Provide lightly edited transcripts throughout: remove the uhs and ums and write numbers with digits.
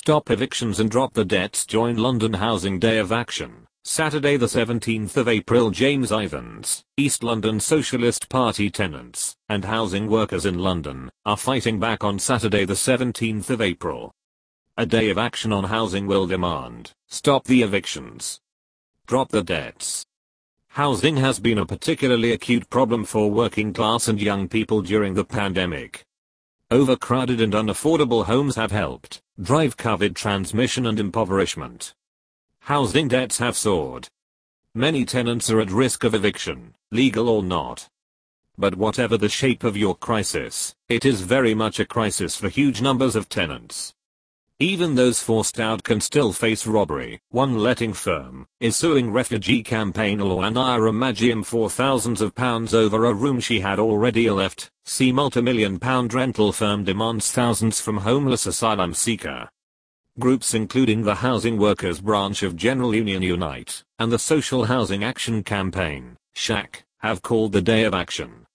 Stop evictions and drop the debts. Join London Housing Day of Action, Saturday the 17th of April. James Ivans, East London Socialist Party tenants and housing workers in London are fighting back on Saturday the 17th of April. A day of action on housing will demand, stop the evictions, drop the debts. Housing has been a particularly acute problem for working class and young people during the pandemic. Overcrowded and unaffordable homes have helped drive COVID transmission and impoverishment. Housing debts have soared. Many tenants are at risk of eviction, legal or not. But whatever the shape of your crisis, it is very much a crisis for huge numbers of tenants. Even those forced out can still face robbery. One letting firm is suing refugee campaign lawyer Naira Majiam for thousands of pounds over a room she had already left. See multi-million-pound rental firm demands thousands from homeless asylum seeker. Groups including the Housing Workers branch of General Union Unite and the Social Housing Action Campaign, SHAC, have called the Day of Action.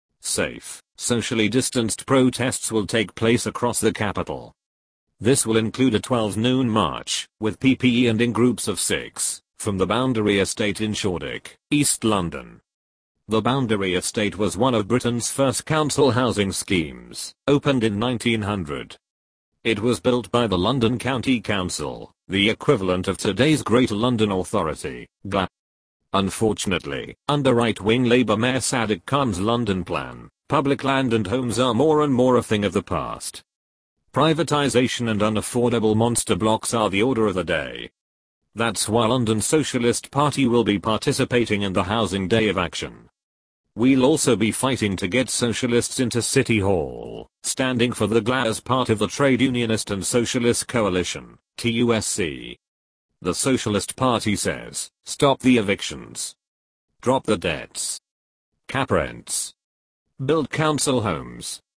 Safe, socially distanced protests will take place across the capital. This will include a 12 noon march, with PPE and in groups of 6, from the Boundary Estate in Shoreditch, East London. The Boundary Estate was one of Britain's first council housing schemes, opened in 1900. It was built by the London County Council, the equivalent of today's Greater London Authority, GLA. Unfortunately, under right-wing Labour Mayor Sadiq Khan's London plan, public land and homes are more and more a thing of the past. Privatisation and unaffordable monster blocks are the order of the day. That's why London Socialist Party will be participating in the Housing Day of Action. We'll also be fighting to get socialists into City Hall, standing for the GLA as part of the Trade Unionist and Socialist Coalition, TUSC. The Socialist Party says, stop the evictions, drop the debts, cap rents, build council homes,